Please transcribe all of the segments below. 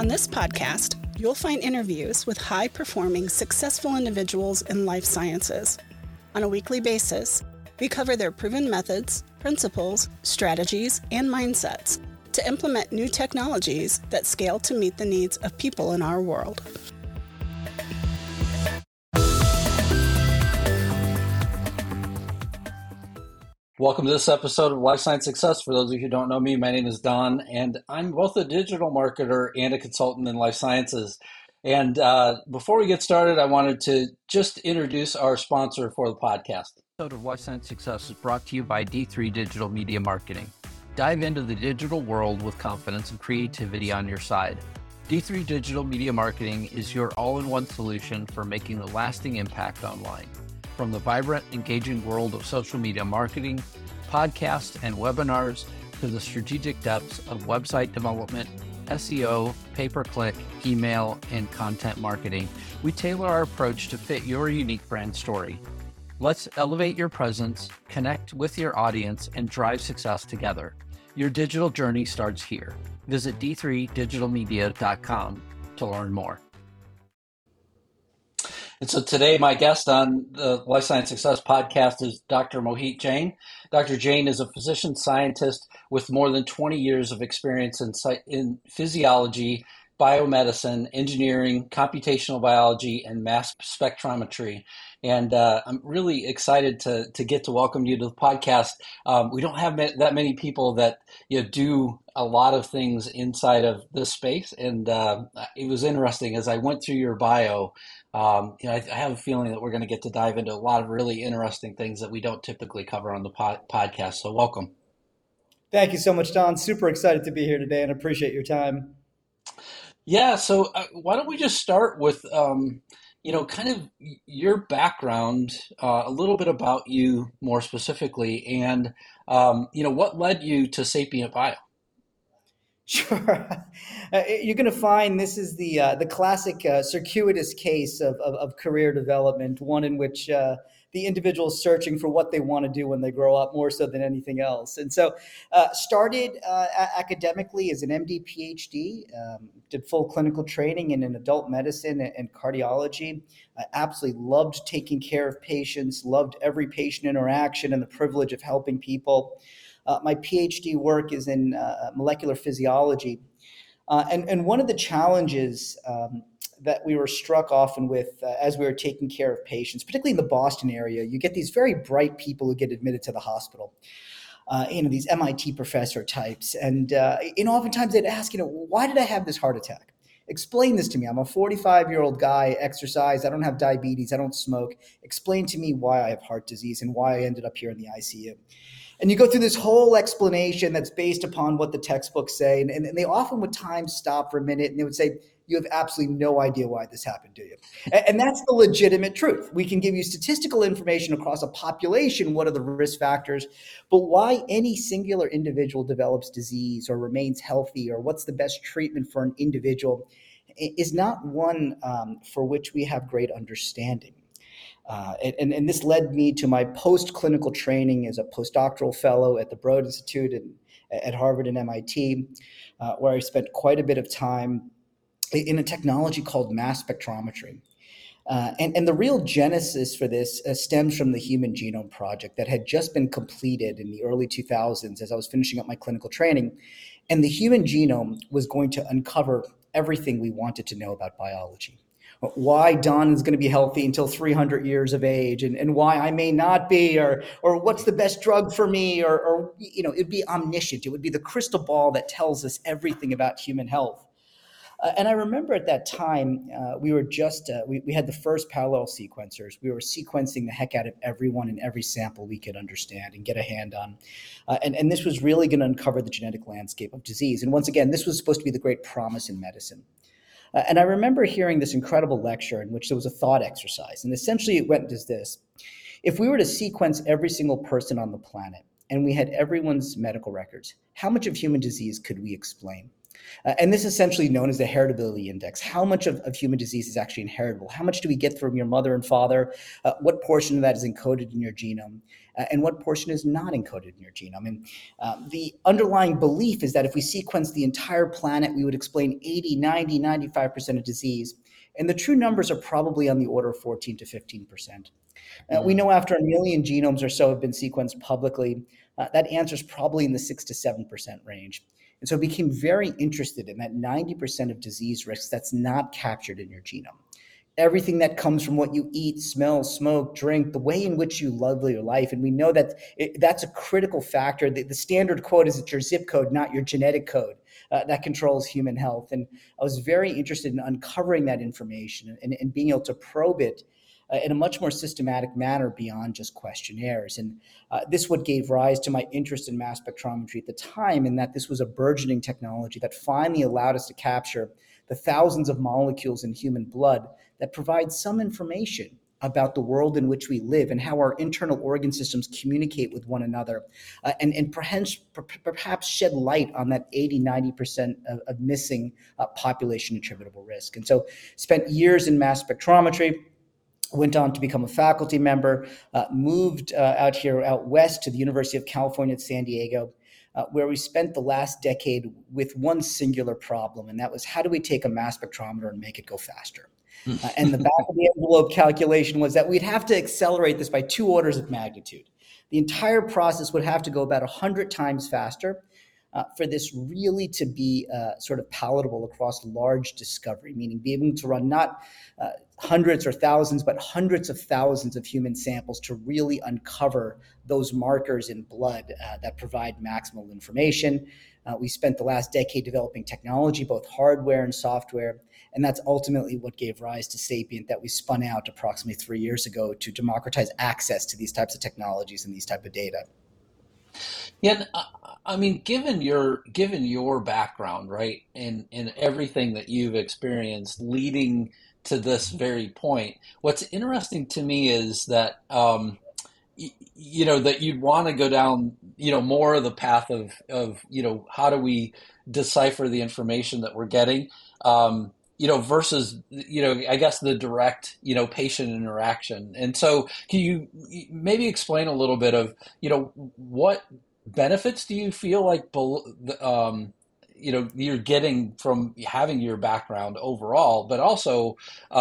On this podcast, you'll find interviews with high-performing, successful individuals in life sciences. On a weekly basis, we cover their proven methods, principles, strategies, and mindsets to implement new technologies that scale to meet the needs of people in our world. Welcome to this episode of Life Science Success. For those of you who don't know me, my name is Don, and I'm both a digital marketer and a consultant in life sciences. And before we get started, I wanted to just introduce our sponsor for the podcast. Episode of Life Science Success is brought to you by D3 Digital Media Marketing. Dive into the digital world with confidence and creativity on your side. D3 Digital Media Marketing is your all-in-one solution for making a lasting impact online. From the vibrant, engaging world of social media marketing, podcasts, and webinars to the strategic depths of website development, SEO, pay-per-click, email, and content marketing, we tailor our approach to fit your unique brand story. Let's elevate your presence, connect with your audience, and drive success together. Your digital journey starts here. Visit d3digitalmedia.com to learn more. And so today, my guest on the Life Science Success podcast is Dr. Mohit Jain. Dr. Jain is a physician scientist with more than 20 years of experience in physiology, biomedicine, engineering, computational biology, and mass spectrometry. And I'm really excited to get to welcome you to the podcast. We don't have that many people that do a lot of things inside of this space. And it was interesting as I went through your bio. I have a feeling that we're going to get to dive into a lot of really interesting things that we don't typically cover on the podcast. So welcome. Thank you so much, Don. Super excited to be here today and appreciate your time. Yeah. So why don't we just start with, kind of your background, a little bit about you more specifically, and, what led you to Sapient Bio? Sure. You're going to find this is the classic circuitous case of career development, one in which the individual is searching for what they want to do when they grow up more so than anything else. And so started academically as an MD, PhD, did full clinical training in adult medicine and cardiology. I absolutely loved taking care of patients, loved every patient interaction and the privilege of helping people. My PhD work is in molecular physiology. And one of the challenges that we were struck often with as we were taking care of patients, particularly in the Boston area, you get these very bright people who get admitted to the hospital. These MIT professor types. And oftentimes they'd ask, why did I have this heart attack? Explain this to me. I'm a 45-year-old guy, exercise, I don't have diabetes, I don't smoke. Explain to me why I have heart disease and why I ended up here in the ICU. And you go through this whole explanation that's based upon what the textbooks say. And they often would time stop for a minute and they would say, you have absolutely no idea why this happened to you. And that's the legitimate truth. We can give you statistical information across a population, what are the risk factors, but why any singular individual develops disease or remains healthy or what's the best treatment for an individual is not one for which we have great understanding. And this led me to my post-clinical training as a postdoctoral fellow at the Broad Institute at Harvard and MIT, where I spent quite a bit of time in a technology called mass spectrometry. And the real genesis for this stems from the Human Genome Project that had just been completed in the early 2000s as I was finishing up my clinical training. And the human genome was going to uncover everything we wanted to know about biology. Why Don is going to be healthy until 300 years of age and why I may not be, or what's the best drug for me, or it'd be omniscient. It would be the crystal ball that tells us everything about human health. And I remember at that time, we were just, we had the first parallel sequencers. We were sequencing the heck out of everyone and every sample we could understand and get a hand on. And this was really going to uncover the genetic landscape of disease. And once again, this was supposed to be the great promise in medicine. And I remember hearing this incredible lecture in which there was a thought exercise. And essentially it went as this. If we were to sequence every single person on the planet and we had everyone's medical records, how much of human disease could we explain? And this is essentially known as the heritability index. How much of human disease is actually inheritable? How much do we get from your mother and father? What portion of that is encoded in your genome? And what portion is not encoded in your genome? And the underlying belief is that if we sequence the entire planet, we would explain 80, 90, 95% of disease. And the true numbers are probably on the order of 14 to 15%. We know after 1 million genomes or so have been sequenced publicly, that answer is probably in the 6 to 7% range. And so I became very interested in that 90% of disease risks that's not captured in your genome. Everything that comes from what you eat, smell, smoke, drink, the way in which you live your life. And we know that that's a critical factor. The standard quote is it's your zip code, not your genetic code, that controls human health. And I was very interested in uncovering that information and being able to probe it in a much more systematic manner beyond just questionnaires. And this what gave rise to my interest in mass spectrometry at the time, in that this was a burgeoning technology that finally allowed us to capture the thousands of molecules in human blood that provide some information about the world in which we live and how our internal organ systems communicate with one another, and perhaps shed light on that 80, 90% of missing population attributable risk. And so spent years in mass spectrometry, went on to become a faculty member, moved out west to the University of California at San Diego, where we spent the last decade with one singular problem, and that was how do we take a mass spectrometer and make it go faster? And the back of the envelope calculation was that we'd have to accelerate this by 2 orders of magnitude. The entire process would have to go about 100 times faster for this really to be sort of palatable across large discovery, meaning be able to run not hundreds or thousands, but hundreds of thousands of human samples to really uncover those markers in blood that provide maximal information. We spent the last decade developing technology, both hardware and software, and that's ultimately what gave rise to Sapient, that we spun out approximately 3 years ago to democratize access to these types of technologies and these type of data. Yeah, I mean, given your background, right, and everything that you've experienced leading to this very point, what's interesting to me is that that you'd want to go down more of the path of how do we decipher the information that we're getting, versus I guess the direct patient interaction. And so can you maybe explain a little bit of what benefits do you feel like you're getting from having your background overall, but also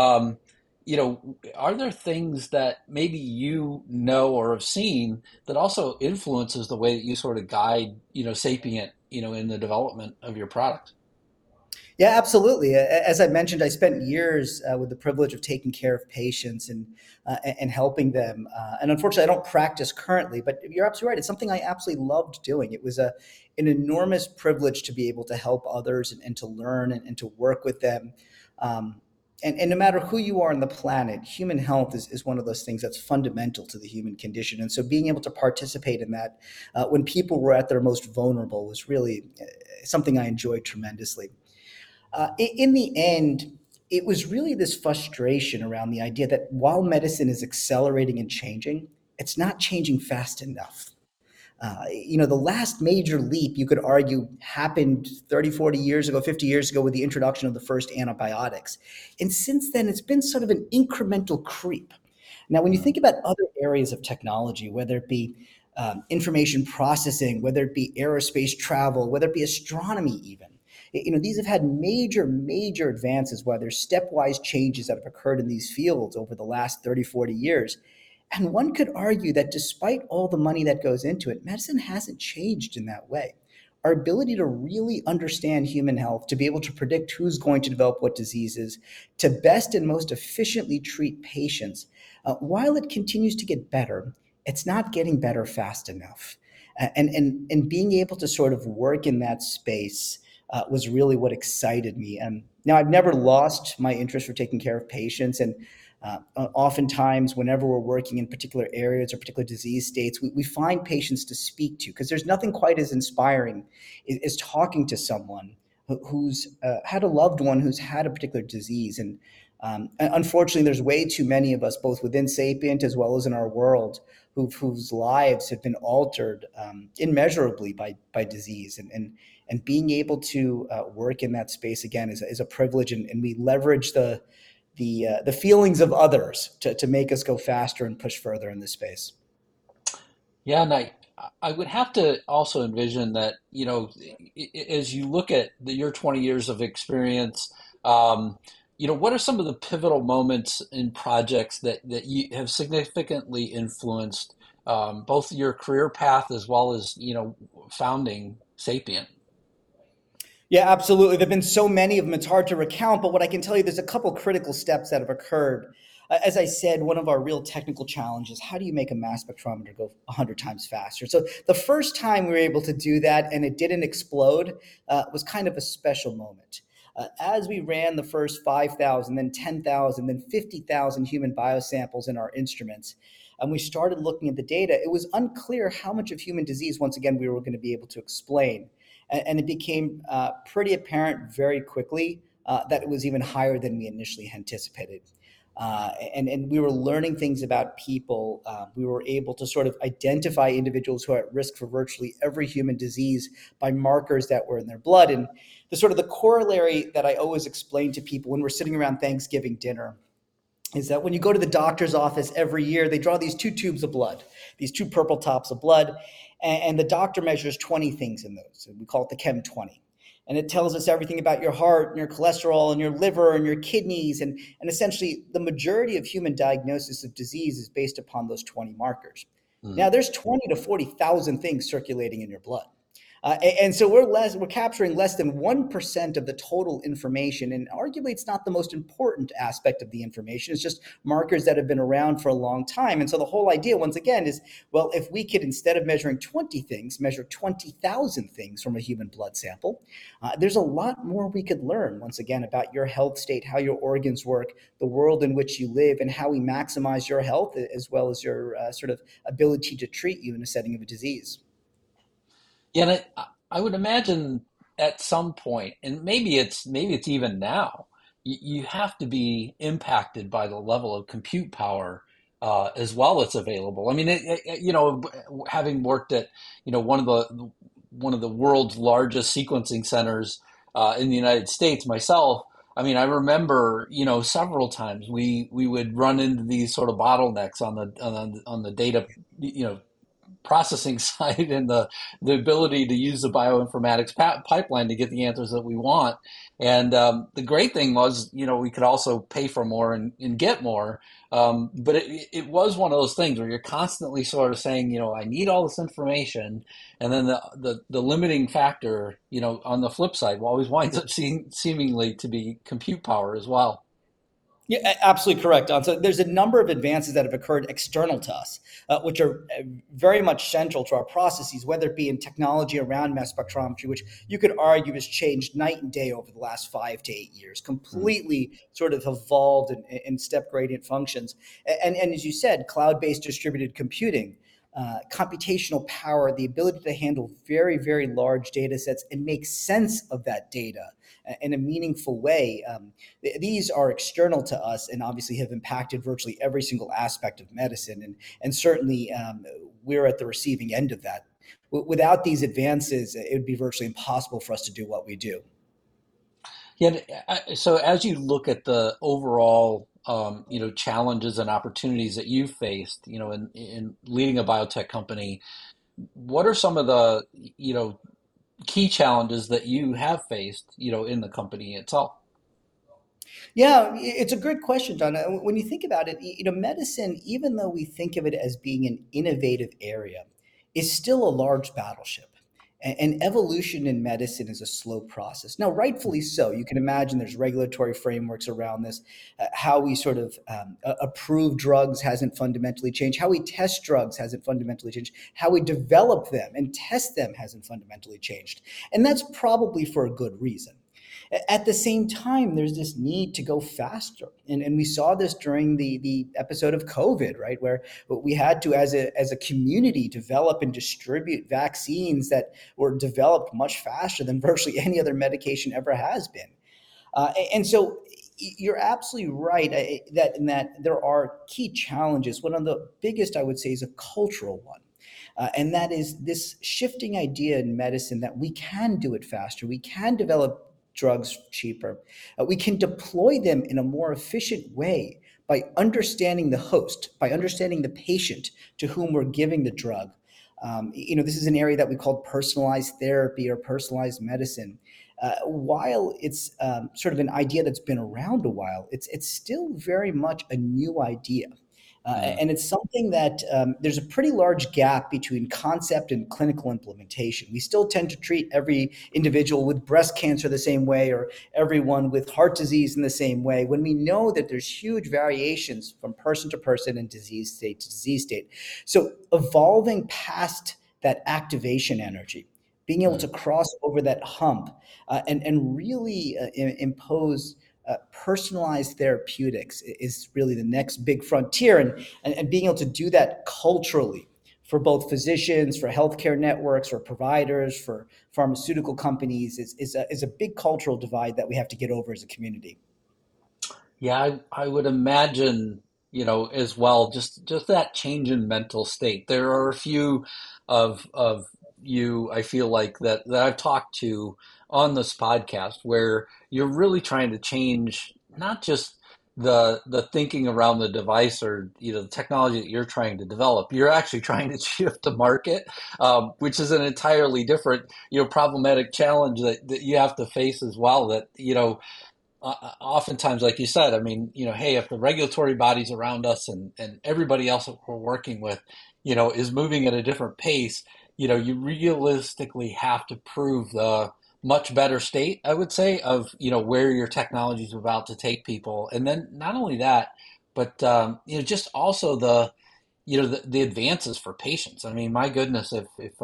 are there things that maybe or have seen that also influences the way that you sort of guide Sapient in the development of your product? Yeah, absolutely. As I mentioned, I spent years with the privilege of taking care of patients and helping them. And unfortunately, I don't practice currently, but you're absolutely right. It's something I absolutely loved doing. It was an enormous privilege to be able to help others and to learn and to work with them. And no matter who you are on the planet, human health is one of those things that's fundamental to the human condition. And so being able to participate in that when people were at their most vulnerable was really something I enjoyed tremendously. In the end, it was really this frustration around the idea that while medicine is accelerating and changing, it's not changing fast enough. The last major leap, you could argue, happened 30, 40 years ago, 50 years ago with the introduction of the first antibiotics. And since then, it's been sort of an incremental creep. Now, when you think about other areas of technology, whether it be information processing, whether it be aerospace travel, whether it be astronomy even, these have had major advances, where there's stepwise changes that have occurred in these fields over the last 30, 40 years. And one could argue that despite all the money that goes into it, medicine hasn't changed in that way. Our ability to really understand human health, to be able to predict who's going to develop what diseases, to best and most efficiently treat patients, while it continues to get better, it's not getting better fast enough. And being able to sort of work in that space was really what excited me. And now I've never lost my interest for taking care of patients. And oftentimes, whenever we're working in particular areas or particular disease states, we find patients to speak to, because there's nothing quite as inspiring as talking to someone who's had a loved one who's had a particular disease. And Unfortunately, there's way too many of us, both within Sapient as well as in our world, whose lives have been altered immeasurably by disease. And being able to work in that space again is a privilege, and we leverage the feelings of others to make us go faster and push further in this space. Yeah, and I would have to also envision that, as you look at your 20 years of experience, what are some of the pivotal moments in projects that you have significantly influenced both your career path as well as, founding Sapient? Yeah, absolutely. There've been so many of them, it's hard to recount, but what I can tell you, there's a couple critical steps that have occurred. As I said, one of our real technical challenges, how do you make a mass spectrometer go 100 times faster? So the first time we were able to do that and it didn't explode was kind of a special moment. As we ran the first 5,000, then 10,000, then 50,000 human biosamples in our instruments, and we started looking at the data, it was unclear how much of human disease, once again, we were going to be able to explain. And it became pretty apparent very quickly that it was even higher than we initially anticipated. And we were learning things about people. We were able to sort of identify individuals who are at risk for virtually every human disease by markers that were in their blood. And the corollary that I always explain to people when we're sitting around Thanksgiving dinner is that when you go to the doctor's office every year, they draw these two tubes of blood, these two purple tops of blood, and the doctor measures 20 things in those. We call it the Chem 20. And it tells us everything about your heart and your cholesterol and your liver and your kidneys. And essentially, the majority of human diagnosis of disease is based upon those 20 markers. Now, there's 20 to 40,000 things circulating in your blood. And so we're capturing less than 1% of the total information. And arguably, it's not the most important aspect of the information. It's just markers that have been around for a long time. And so the whole idea, once again, is, well, if we could, instead of measuring 20 things, measure 20,000 things from a human blood sample, there's a lot more we could learn, once again, about your health state, how your organs work, the world in which you live, and how we maximize your health as well as your sort of ability to treat you in a setting of a disease. Yeah, and I would imagine at some point, and maybe it's even now, you have to be impacted by the level of compute power as well that's available. I mean, having worked at one of the world's largest sequencing centers in the United States myself. I mean, I remember several times we would run into these sort of bottlenecks on the data processing side and the ability to use the bioinformatics pipeline to get the answers that we want. And the great thing was, we could also pay for more and get more. But it was one of those things where you're constantly sort of saying, I need all this information. And then the limiting factor, on the flip side, always winds up seemingly to be compute power as well. Yeah, absolutely correct, Don. So there's a number of advances that have occurred external to us, which are very much central to our processes, whether it be in technology around mass spectrometry, which you could argue has changed night and day over the last 5 to 8 years, completely sort of evolved in step gradient functions. And as you said, cloud-based distributed computing, computational power, the ability to handle very, very large data sets and make sense of that data in a meaningful way. These are external to us and obviously have impacted virtually every single aspect of medicine. And certainly we're at the receiving end of that. Without these advances, it would be virtually impossible for us to do what we do. Yeah. So as you look at the overall challenges and opportunities that you've faced, in leading a biotech company, what are some of the, key challenges that you have faced, in the company itself? Yeah, it's a great question, John. When you think about it, medicine, even though we think of it as being an innovative area, is still a large battleship. And evolution in medicine is a slow process. Now, rightfully so. You can imagine there's regulatory frameworks around this. How we sort of approve drugs hasn't fundamentally changed. How we test drugs hasn't fundamentally changed. How we develop them and test them hasn't fundamentally changed. And that's probably for a good reason. At the same time, there's this need to go faster. And we saw this during the episode of COVID, right, where we had to, as a community, develop and distribute vaccines that were developed much faster than virtually any other medication ever has been. And so You're absolutely right that there are key challenges. One of the biggest, I would say, is a cultural one. And that is this shifting idea in medicine that we can do it faster, we can develop drugs cheaper, we can deploy them in a more efficient way by understanding the host, by understanding the patient to whom we're giving the drug. This is an area that we call personalized therapy or personalized medicine. While it's sort of an idea that's been around a while, it's still very much a new idea. And it's something that there's a pretty large gap between concept and clinical implementation. We still tend to treat every individual with breast cancer the same way or everyone with heart disease in the same way, when we know that there's huge variations from person to person and disease state to disease state. So evolving past that activation energy, being able to cross over that hump and really impose personalized therapeutics is really the next big frontier, and being able to do that culturally for both physicians, for healthcare networks, for providers, for pharmaceutical companies is a big cultural divide that we have to get over as a community. Yeah, I would imagine, as well, just that change in mental state. There are a few of you, I feel like that I've talked to on this podcast where you're really trying to change not just the thinking around the device or the technology that you're trying to develop. You're actually trying to shift the market, which is an entirely different problematic challenge that you have to face as well. That oftentimes, like you said, I mean, hey, if the regulatory bodies around us and everybody else that we're working with, is moving at a different pace, you realistically have to prove the much better state, I would say, of, where your technology is about to take people. And then not only that, but, just also the advances for patients. I mean, my goodness, if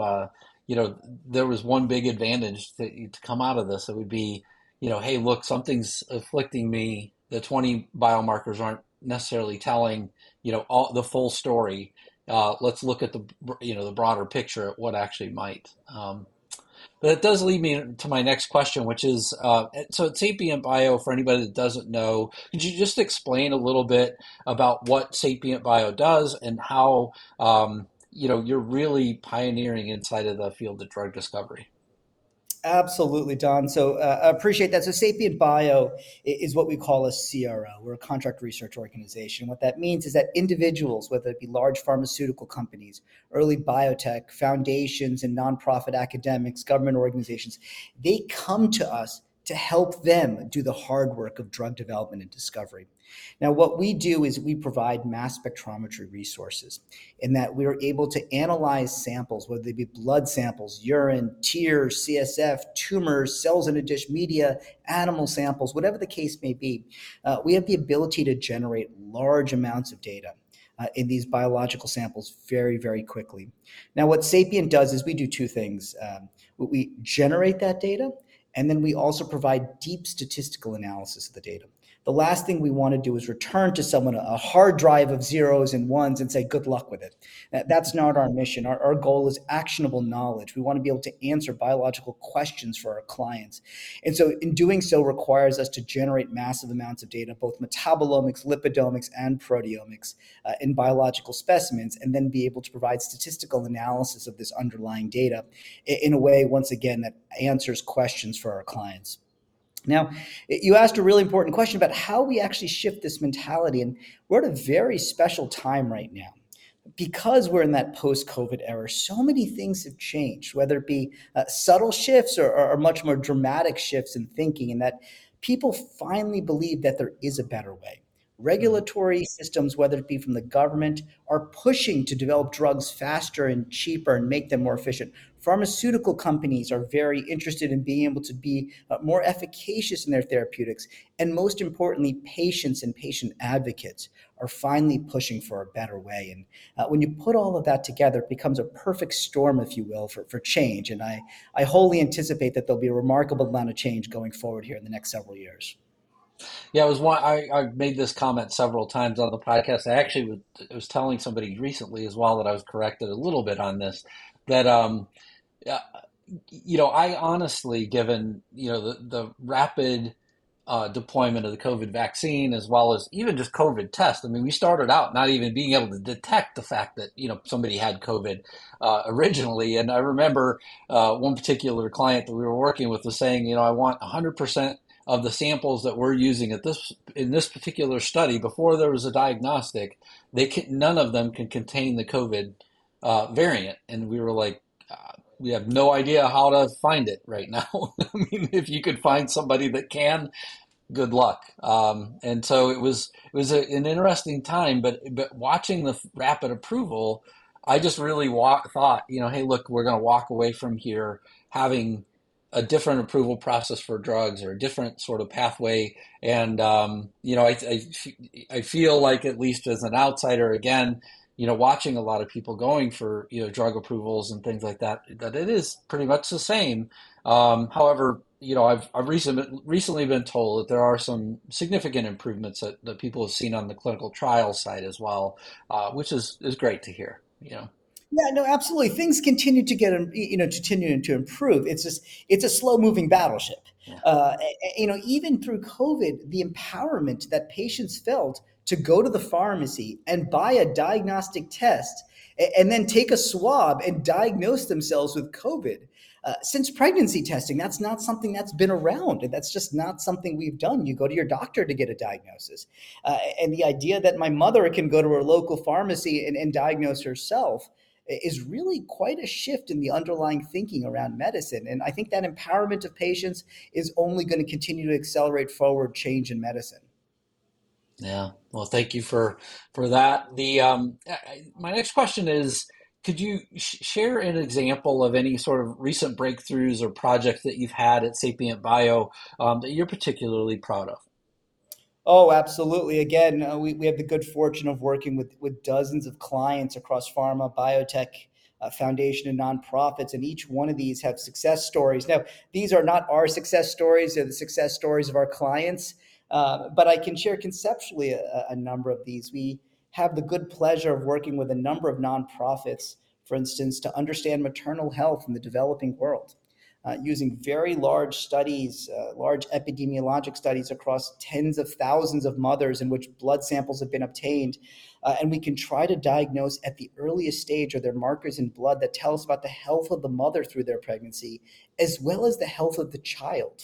there was one big advantage to come out of this, it would be, hey, look, something's afflicting me. The 20 biomarkers aren't necessarily telling, all the full story. Let's look at the broader picture at what actually might. But it does lead me to my next question, which is, so at Sapient Bio, for anybody that doesn't know, could you just explain a little bit about what Sapient Bio does and how, you're really pioneering inside of the field of drug discovery? Absolutely, Don. So I appreciate that. So Sapient Bio is what we call a CRO. We're a contract research organization. What that means is that individuals, whether it be large pharmaceutical companies, early biotech, foundations, and nonprofit academics, government organizations, they come to us to help them do the hard work of drug development and discovery. Now, what we do is we provide mass spectrometry resources in that we are able to analyze samples, whether they be blood samples, urine, tears, CSF, tumors, cells in a dish media, animal samples, whatever the case may be. We have the ability to generate large amounts of data in these biological samples very, very quickly. Now, what Sapient does is we do two things. We generate that data, and then we also provide deep statistical analysis of the data. The last thing we want to do is return to someone a hard drive of zeros and ones and say, good luck with it. That's not our mission. Our goal is actionable knowledge. We want to be able to answer biological questions for our clients. And so in doing so requires us to generate massive amounts of data, both metabolomics, lipidomics, and proteomics in biological specimens, and then be able to provide statistical analysis of this underlying data in a way, once again, that answers questions for our clients. Now, you asked a really important question about how we actually shift this mentality, and we're at a very special time right now. Because we're in that post-COVID era, so many things have changed, whether it be subtle shifts or much more dramatic shifts in thinking, and that people finally believe that there is a better way. Regulatory systems, whether it be from the government, are pushing to develop drugs faster and cheaper and make them more efficient. Pharmaceutical companies are very interested in being able to be more efficacious in their therapeutics. And most importantly, patients and patient advocates are finally pushing for a better way. And when you put all of that together, it becomes a perfect storm, if you will, for change. And I wholly anticipate that there'll be a remarkable amount of change going forward here in the next several years. Yeah, I've made this comment several times on the podcast. I actually was telling somebody recently as well that I was corrected a little bit on this, that I honestly, given the rapid deployment of the COVID vaccine, as well as even just COVID tests. I mean, we started out not even being able to detect the fact that, somebody had COVID originally. And I remember one particular client that we were working with was saying, I want 100% of the samples that we're using in this particular study before there was a diagnostic. None of them can contain the COVID variant. And we were like, we have no idea how to find it right now. I mean, if you could find somebody that can, good luck. And so it was an interesting time, but watching the rapid approval, I just really thought, hey, look, we're going to walk away from here having a different approval process for drugs, or a different sort of pathway. And, I feel like, at least as an outsider, again, watching a lot of people going for, drug approvals and things like that, that it is pretty much the same. However, I've recently been told that there are some significant improvements that people have seen on the clinical trial side as well, which is great to hear, Yeah, no, absolutely. Things continue to continue to improve. It's a slow moving battleship. Yeah. Even through COVID, the empowerment that patients felt to go to the pharmacy and buy a diagnostic test and then take a swab and diagnose themselves with COVID. Since pregnancy testing, that's not something that's been around. That's just not something we've done. You go to your doctor to get a diagnosis. And the idea that my mother can go to her local pharmacy and diagnose herself is really quite a shift in the underlying thinking around medicine. And I think that empowerment of patients is only going to continue to accelerate forward change in medicine. Yeah. Well, thank you for that. My next question is, could you share an example of any sort of recent breakthroughs or projects that you've had at Sapient Bio that you're particularly proud of? Oh, absolutely. Again, we have the good fortune of working with dozens of clients across pharma, biotech, foundation, and nonprofits, and each one of these have success stories. Now, these are not our success stories; they're the success stories of our clients. But I can share conceptually a number of these. We have the good pleasure of working with a number of nonprofits, for instance, to understand maternal health in the developing world. Using very large studies, large epidemiologic studies across tens of thousands of mothers in which blood samples have been obtained. And we can try to diagnose at the earliest stage, or their markers in blood that tell us about the health of the mother through their pregnancy, as well as the health of the child.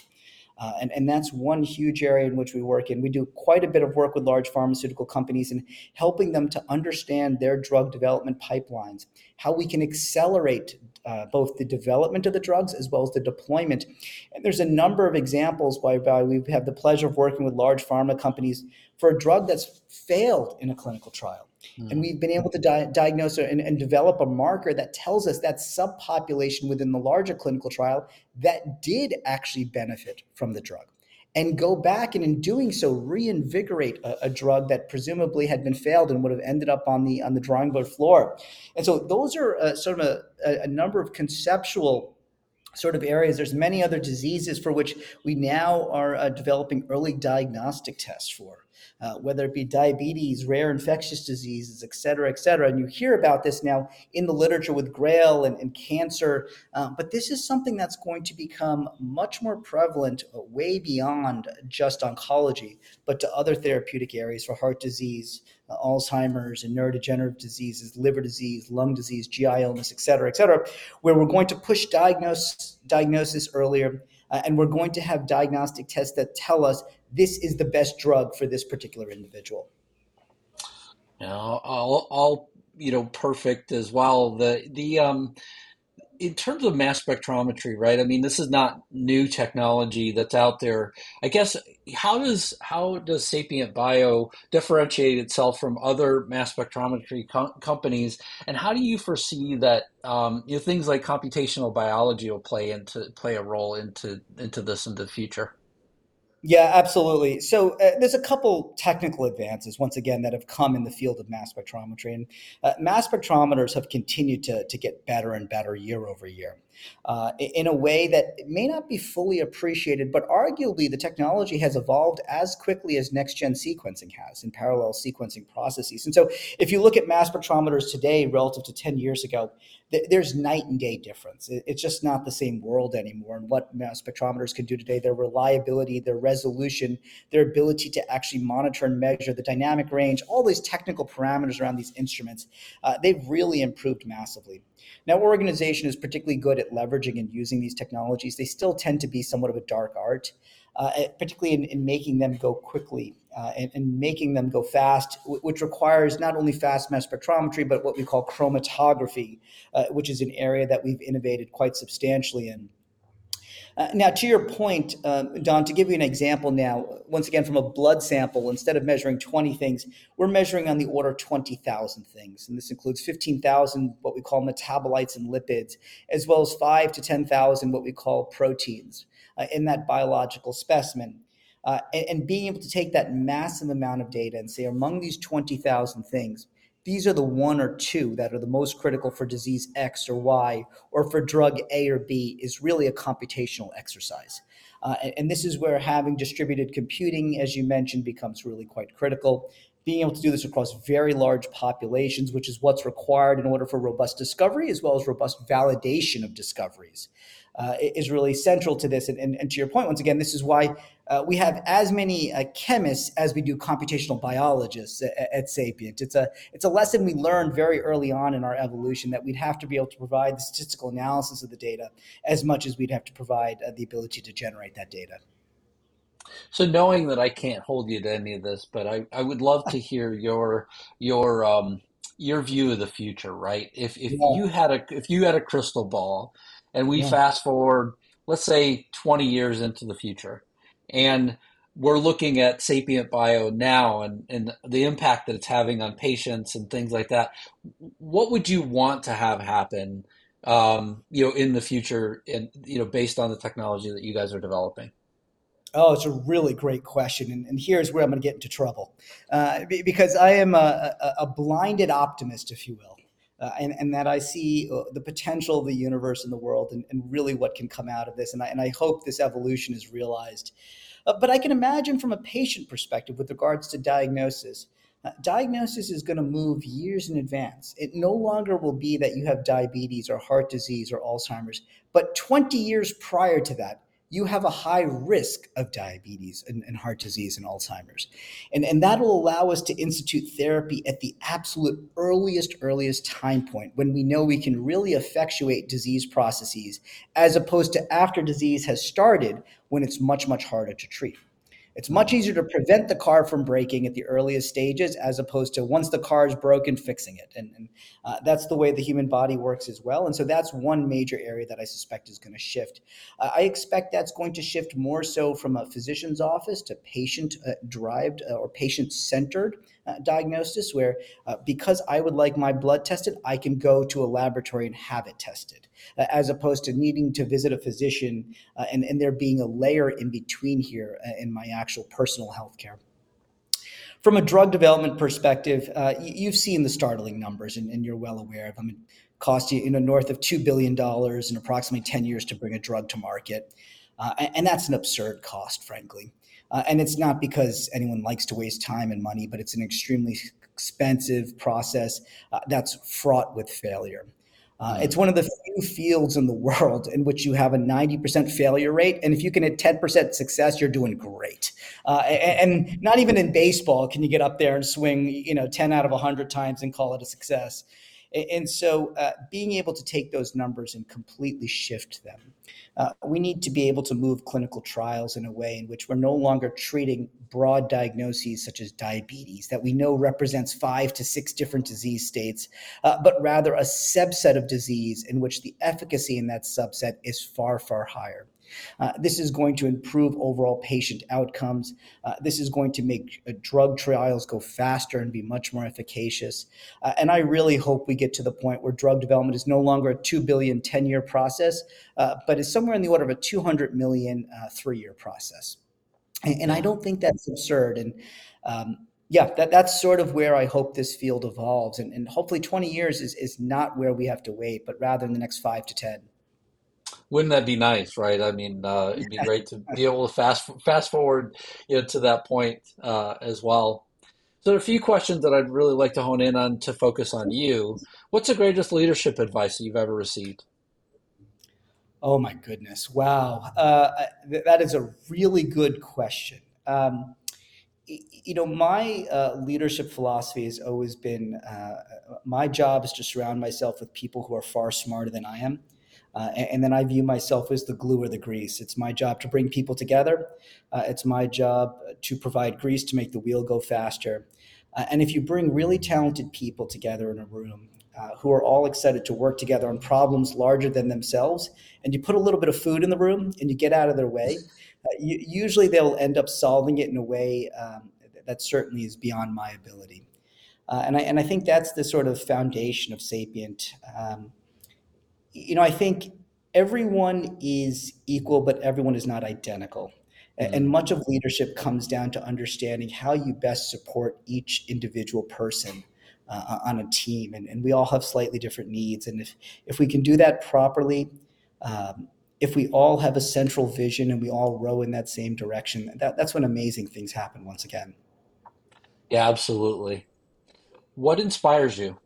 And that's one huge area in which we work in. We do quite a bit of work with large pharmaceutical companies and helping them to understand their drug development pipelines, how we can accelerate both the development of the drugs as well as the deployment. And there's a number of examples whereby we've had the pleasure of working with large pharma companies for a drug that's failed in a clinical trial. Mm-hmm. And we've been able to diagnose and develop a marker that tells us that subpopulation within the larger clinical trial that did actually benefit from the drug, and go back and in doing so reinvigorate a drug that presumably had been failed and would have ended up on the drawing board floor. And so those are sort of a number of conceptual sort of areas. There's many other diseases for which we now are developing early diagnostic tests for. Whether it be diabetes, rare infectious diseases, et cetera, et cetera. And you hear about this now in the literature with GRAIL and cancer. But this is something that's going to become much more prevalent way beyond just oncology, but to other therapeutic areas for heart disease, Alzheimer's and neurodegenerative diseases, liver disease, lung disease, GI illness, et cetera, where we're going to push diagnosis earlier. And we're going to have diagnostic tests that tell us this is the best drug for this particular individual. All perfect as well. In terms of mass spectrometry, right? I mean, this is not new technology that's out there. I guess how does Sapient Bio differentiate itself from other mass spectrometry companies, and how do you foresee that things like computational biology will play a role into this in the future? Yeah, absolutely. So there's a couple technical advances, once again, that have come in the field of mass spectrometry. And mass spectrometers have continued to get better and better year over year in a way that may not be fully appreciated, but arguably the technology has evolved as quickly as next-gen sequencing has in parallel sequencing processes. And so if you look at mass spectrometers today relative to 10 years ago, there's night and day difference. It's just not the same world anymore. And what mass spectrometers can do today, their reliability, their resolution, resolution, their ability to actually monitor and measure the dynamic range, all these technical parameters around these instruments, they've really improved massively. Now, our organization is particularly good at leveraging and using these technologies. They still tend to be somewhat of a dark art, particularly in making them go quickly and making them go fast, which requires not only fast mass spectrometry, but what we call chromatography, which is an area that we've innovated quite substantially in. Now, to your point, Don, to give you an example now, once again, from a blood sample, instead of measuring 20 things, we're measuring on the order of 20,000 things. And this includes 15,000 what we call metabolites and lipids, as well as 5 to 10,000 what we call proteins in that biological specimen. And being able to take that massive amount of data and say, among these 20,000 things, these are the one or two that are the most critical for disease X or Y, or for drug A or B, is really a computational exercise. And this is where having distributed computing, as you mentioned, becomes really quite critical. Being able to do this across very large populations, which is what's required in order for robust discovery, as well as robust validation of discoveries, is really central to this. And to your point, once again, this is why we have as many chemists as we do computational biologists at Sapient. It's a lesson we learned very early on in our evolution, that we'd have to be able to provide the statistical analysis of the data as much as we'd have to provide the ability to generate that data. So knowing that I can't hold you to any of this, but I would love to hear your view of the future, right? If you had a crystal ball, and we fast forward, let's say 20 years into the future, and we're looking at Sapient Bio now and the impact that it's having on patients and things like that, what would you want to have happen, in the future, and based on the technology that you guys are developing? Oh, it's a really great question. And here's where I'm going to get into trouble, because I am a blinded optimist, if you will. And that I see the potential of the universe and the world, and really what can come out of this. And I hope this evolution is realized. But I can imagine from a patient perspective with regards to diagnosis, diagnosis is going to move years in advance. It no longer will be that you have diabetes or heart disease or Alzheimer's, but 20 years prior to that, you have a high risk of diabetes and heart disease and Alzheimer's. And that will allow us to institute therapy at the absolute earliest time point, when we know we can really effectuate disease processes, as opposed to after disease has started, when it's much, much harder to treat. It's much easier to prevent the car from breaking at the earliest stages, as opposed to once the car is broken, fixing it. And that's the way the human body works as well. And so that's one major area that I suspect is going to shift. I expect that's going to shift more so from a physician's office to patient-derived or patient-centered diagnosis, where because I would like my blood tested, I can go to a laboratory and have it tested, as opposed to needing to visit a physician and there being a layer in between here in my actual personal health care. From a drug development perspective, you've seen the startling numbers, and you're well aware of them. It costs you north of $2 billion in approximately 10 years to bring a drug to market. And that's an absurd cost, frankly. And it's not because anyone likes to waste time and money, but it's an extremely expensive process that's fraught with failure. It's one of the few fields in the world in which you have a 90% failure rate. And if you can hit 10% success, you're doing great. And not even in baseball can you get up there and swing 10 out of 100 times and call it a success. And so being able to take those numbers and completely shift them, we need to be able to move clinical trials in a way in which we're no longer treating broad diagnoses such as diabetes that we know represents 5 to 6 different disease states, but rather a subset of disease in which the efficacy in that subset is far, far higher. This is going to improve overall patient outcomes. This is going to make drug trials go faster and be much more efficacious. And I really hope we get to the point where drug development is no longer a $2 billion 10-year process, but is somewhere in the order of a $200 million 3-year process. And I don't think that's absurd. And that's sort of where I hope this field evolves. And hopefully 20 years is not where we have to wait, but rather in the next 5 to 10. Wouldn't that be nice, right? I mean, it'd be great to be able to fast forward, to that point as well. So a few questions that I'd really like to hone in on to focus on you. What's the greatest leadership advice that you've ever received? Oh my goodness. Wow. That is a really good question. My leadership philosophy has always been my job is to surround myself with people who are far smarter than I am. And then I view myself as the glue or the grease. It's my job to bring people together. It's my job to provide grease to make the wheel go faster. And if you bring really talented people together in a room who are all excited to work together on problems larger than themselves, and you put a little bit of food in the room and you get out of their way, usually they'll end up solving it in a way that certainly is beyond my ability. And I think that's the sort of foundation of Sapient. I think everyone is equal, but everyone is not identical. And much of leadership comes down to understanding how you best support each individual person on a team. And we all have slightly different needs. And if we can do that properly, if we all have a central vision and we all row in that same direction, that's when amazing things happen once again. Yeah, absolutely. What inspires you?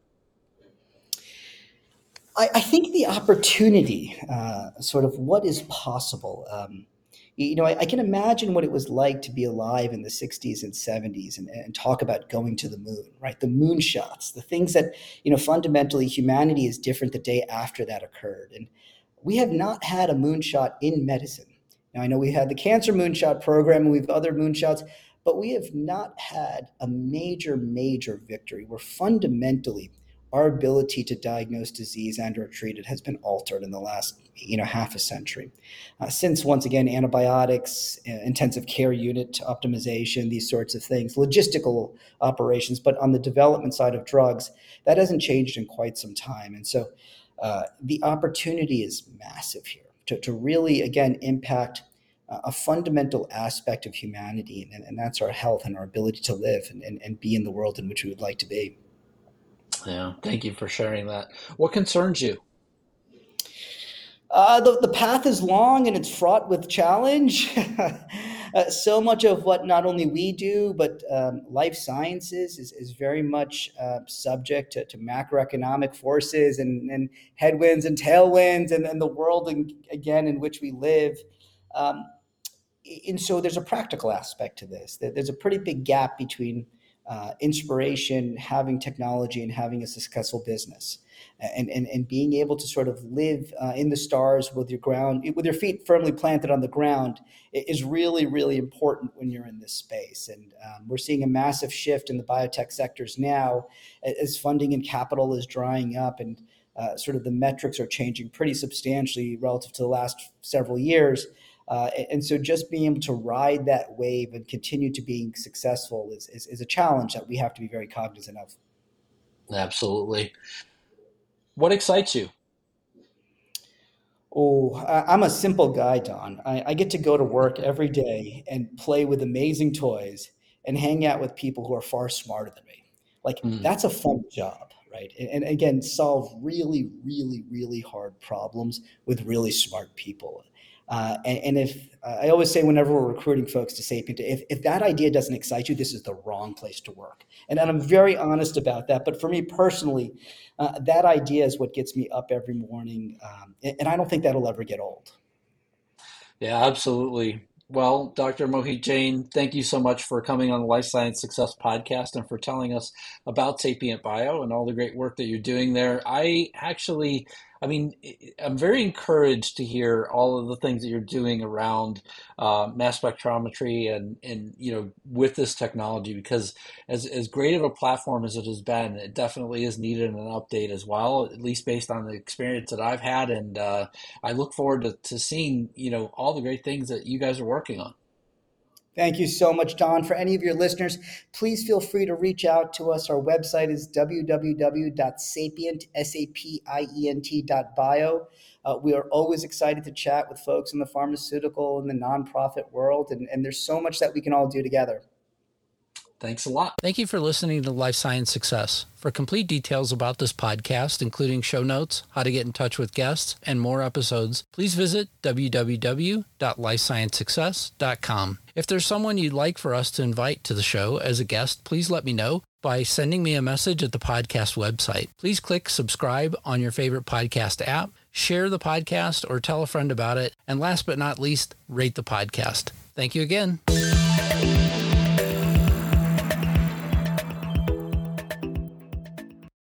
I think the opportunity, sort of what is possible. I can imagine what it was like to be alive in the 60s and 70s and talk about going to the moon, right? The moonshots, the things that, fundamentally humanity is different the day after that occurred. And we have not had a moonshot in medicine. Now, I know we had the cancer moonshot program and we have other moonshots, but we have not had a major, major victory where fundamentally our ability to diagnose disease and or treat it has been altered in the last half a century. Since, once again, antibiotics, intensive care unit optimization, these sorts of things, logistical operations, but on the development side of drugs, that hasn't changed in quite some time. And so the opportunity is massive here to really, again, impact a fundamental aspect of humanity, and that's our health and our ability to live and be in the world in which we would like to be. Yeah, thank you for sharing that. What concerns you? The path is long and it's fraught with challenge. So much of what not only we do, but life sciences is very much subject to macroeconomic forces and headwinds and tailwinds and the world, again, in which we live. And so there's a practical aspect to this. There's a pretty big gap between inspiration, having technology, and having a successful business, and being able to sort of live in the stars with your feet firmly planted on the ground is really, really important when you're in this space. And we're seeing a massive shift in the biotech sectors now as funding and capital is drying up, and sort of the metrics are changing pretty substantially relative to the last several years. And so just being able to ride that wave and continue to being successful is a challenge that we have to be very cognizant of. Absolutely. What excites you? Oh, I'm a simple guy, Don. I get to go to work every day and play with amazing toys and hang out with people who are far smarter than me. That's a fun job, right? And again, solve really, really, really hard problems with really smart people. And if I always say whenever we're recruiting folks to Sapient, if that idea doesn't excite you, this is the wrong place to work. And I'm very honest about that. But for me personally, that idea is what gets me up every morning. And I don't think that'll ever get old. Yeah, absolutely. Well, Dr. Mohit Jain, thank you so much for coming on the Life Science Success Podcast and for telling us about Sapient Bio and all the great work that you're doing there. I'm very encouraged to hear all of the things that you're doing around mass spectrometry and with this technology, because as great of a platform as it has been, it definitely is needed an update as well, at least based on the experience that I've had. And I look forward to seeing, all the great things that you guys are working on. Thank you so much, Don. For any of your listeners, please feel free to reach out to us. Our website is www.sapient.bio. We are always excited to chat with folks in the pharmaceutical and the nonprofit world, and there's so much that we can all do together. Thanks a lot. Thank you for listening to Life Science Success. For complete details about this podcast, including show notes, how to get in touch with guests, and more episodes, please visit www.lifesciencesuccess.com. If there's someone you'd like for us to invite to the show as a guest, please let me know. by sending me a message at the podcast website. Please click subscribe on your favorite podcast app, share the podcast or tell a friend about it, and last but not least, rate the podcast. Thank you again.